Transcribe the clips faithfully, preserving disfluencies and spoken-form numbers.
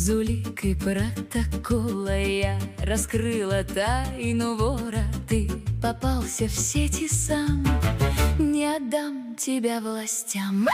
уликой протокола я раскрыла тайну вора. Ты попался в сети сам, не отдам тебя властям.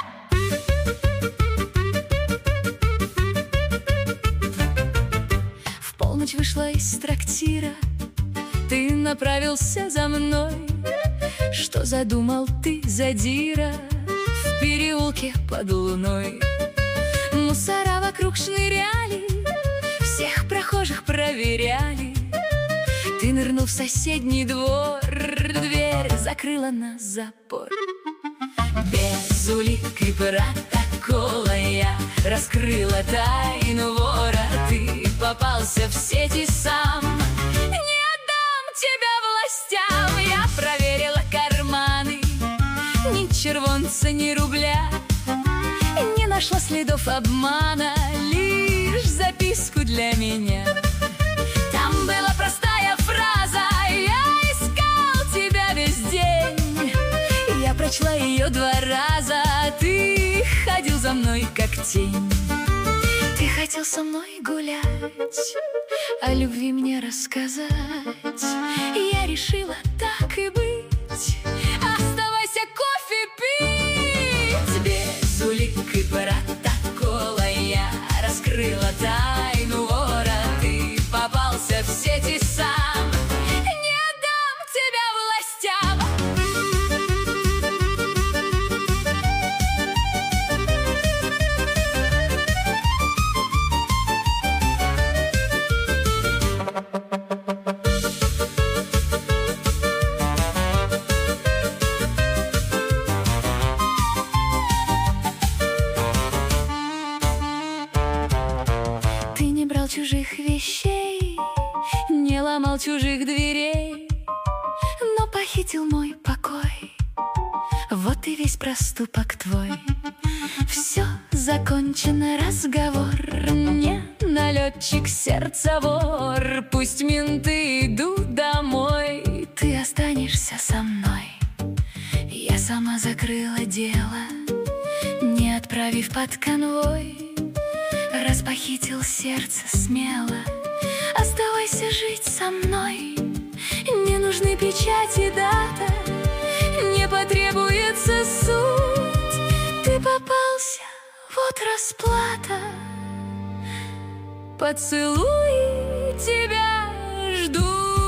В полночь вышла из трактира, ты направился за мной. Что задумал ты, задира, в переулке под луной? Мусора вокруг шныряли, всех прохожих проверяли. Ты нырнул в соседний двор, дверь закрыла на запор. Без улик и протокола я раскрыла тайну вора. Ты попался в сети сам, не отдам тебя властям. Я проверила карманы, ни червонца, ни рубля. Не нашла следов обмана, лишь записку для меня. Там была простая фраза: я искал тебя весь день. Я прочла ее два раза, ты ходил за мной как тень. Ты хотел со мной гулять, о любви мне рассказать. Я решила, так и быть, оставайся кофе пить. Без улик и протокола я раскрыла тайну вора. Ты попался в сети сам, не отдам тебя властям. Чужих вещей, не ломал чужих дверей, но похитил мой покой. Вот и весь проступок твой. Все закончено, разговор. Не налетчик, сердца вор. Пусть менты идут домой, ты останешься со мной. Я сама закрыла дело, не отправив под конвой. Раз похитил сердце смело, оставайся жить со мной. Не нужны печати, дата, не потребуется суд. Ты попался, вот расплата. Поцелуи тебя ждут.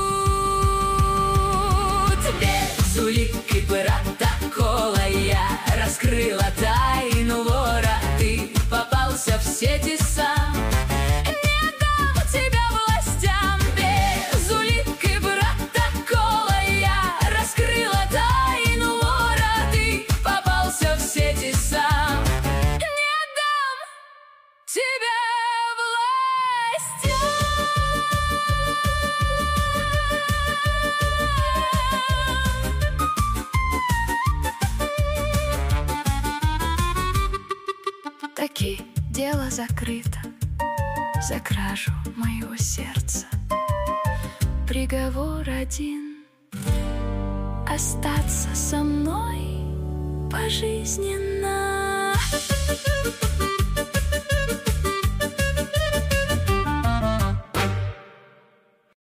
Без улик и протокола я раскрыла тайну вора. Ты попался в сети сам, не отдам тебя властям. Без улик и протокола я раскрыла тайну вора. Ты попался в сети сам, не отдам тебя властям. Таки дело закрыто за кражу моего сердца. Приговор один: остаться со мной пожизненно.